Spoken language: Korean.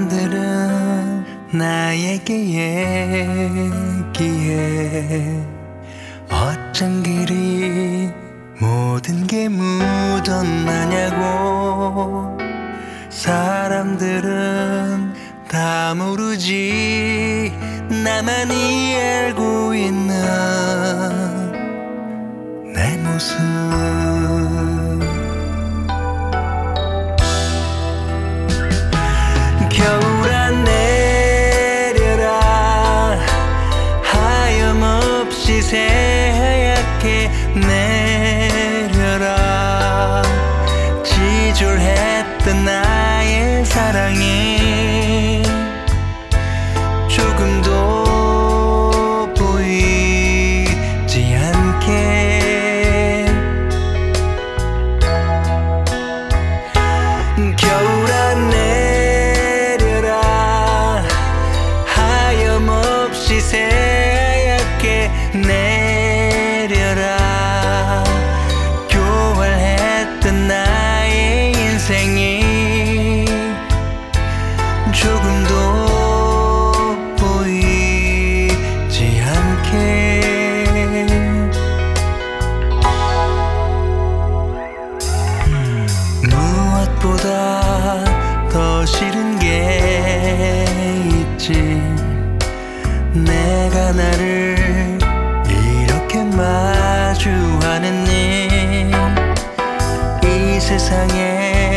사람들은 나에게 얘기해 어쩜 그리 모든 게 묻어나냐고. 사람들은 다 모르지 나만이 알고 있는 내 모습. 겨울아 내려라 하염없이 새하얗게 내려라. 지졸했던 나의 사랑이 조금도 보이지 않게. 겨울아 내려라 하염없이 새하얗게 내려라. 교활했던 나의 인생이 조금도 보이지 않게. 무엇보다 더 싫은 게 있지. 내가 나를 이렇게 마주하는 일. 이 세상에